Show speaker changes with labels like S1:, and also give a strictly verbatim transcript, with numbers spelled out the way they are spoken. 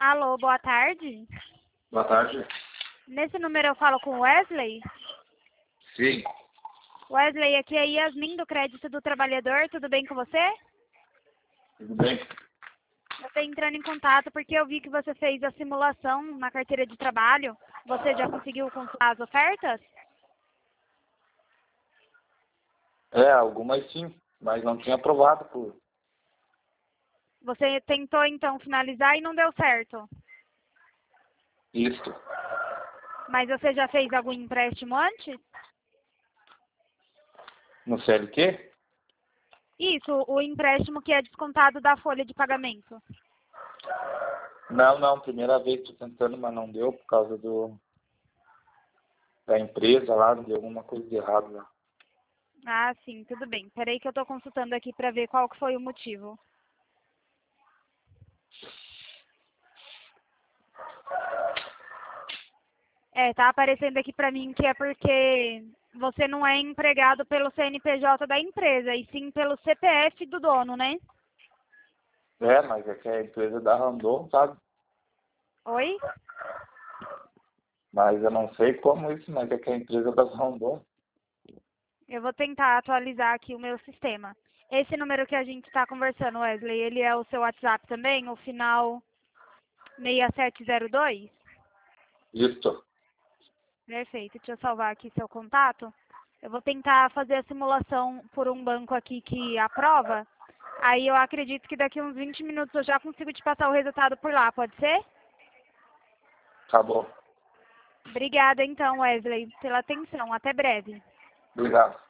S1: Alô, boa tarde.
S2: Boa tarde.
S1: Nesse número eu falo com o Wesley?
S2: Sim.
S1: Wesley, aqui é Yasmin do Crédito do Trabalhador, tudo bem com você?
S2: Tudo bem?
S1: Eu estou entrando em contato porque eu vi que você fez a simulação na carteira de trabalho. Você já conseguiu consultar as ofertas?
S2: É, algumas sim, mas não tinha aprovado por.
S1: Você tentou então finalizar e não deu certo.
S2: Isso.
S1: Mas você já fez algum empréstimo antes?
S2: No C L Q?
S1: Isso, o empréstimo que é descontado da folha de pagamento.
S2: Não, não, primeira vez estou tentando, mas não deu por causa do da empresa lá, deu alguma coisa de errado lá.
S1: Ah, sim, tudo bem. Peraí que eu estou consultando aqui para ver qual que foi o motivo. É, tá aparecendo aqui para mim que é porque você não é empregado pelo C N P J da empresa, e sim pelo C P F do dono, né?
S2: É, mas é que a empresa da Randon, sabe?
S1: Oi?
S2: Mas eu não sei como isso, mas é que a empresa da Randon.
S1: Eu vou tentar atualizar aqui o meu sistema. Esse número que a gente está conversando, Wesley, ele é o seu WhatsApp também, o final seis sete zero dois?
S2: Isso.
S1: Perfeito, deixa eu salvar aqui seu contato. Eu vou tentar fazer a simulação por um banco aqui que aprova. Aí eu acredito que daqui uns vinte minutos eu já consigo te passar o resultado por lá, pode ser?
S2: Tá bom.
S1: Obrigada então, Wesley, pela atenção. Até breve.
S2: Obrigado.